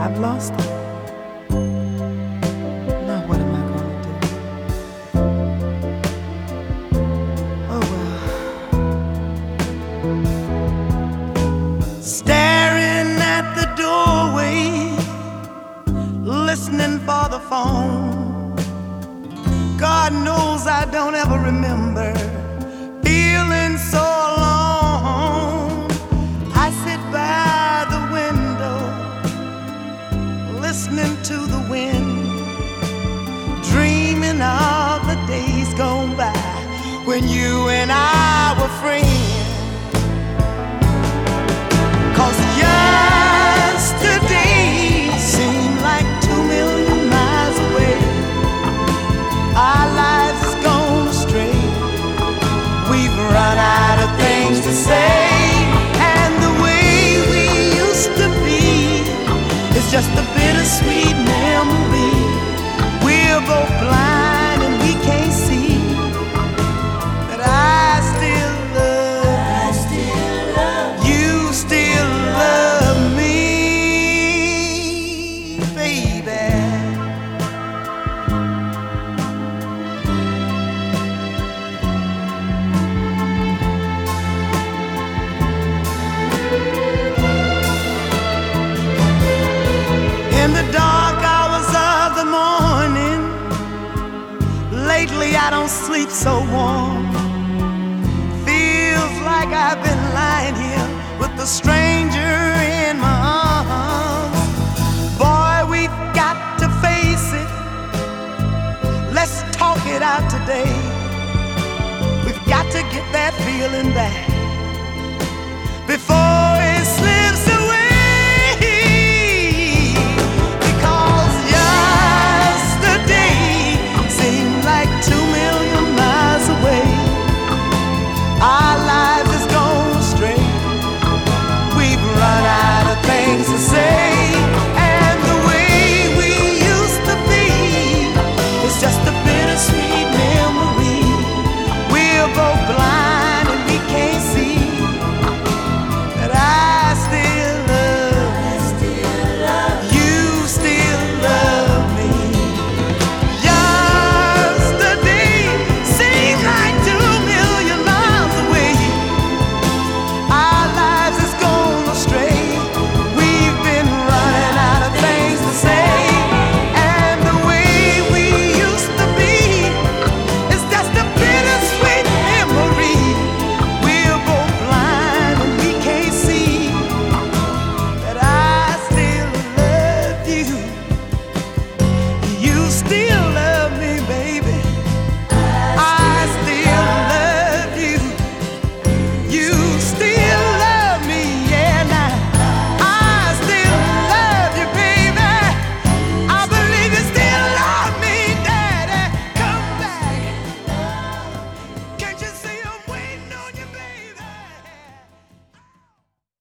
I've lost it. Now what am I gonna do? Oh well. Staring at the doorway, listening for the phone. God knows I don't ever remember feeling so alone. I sit by the window, listening to the wind, dreaming of the days gone by when you and I were friends. 'Cause yesterday seemed like 2,000,000 miles away. Our lives has gone astray. We've run out of things to say, and the way we used to be is just a bittersweet memory. We're both blind and we can't see that I still love you, still love me, baby. In the dark hours of the morning, lately I don't sleep so warm. Feels like I've been lying here with a stranger in my arms. Boy, we've got to face it. Let's talk it out today. We've got to get that feeling back.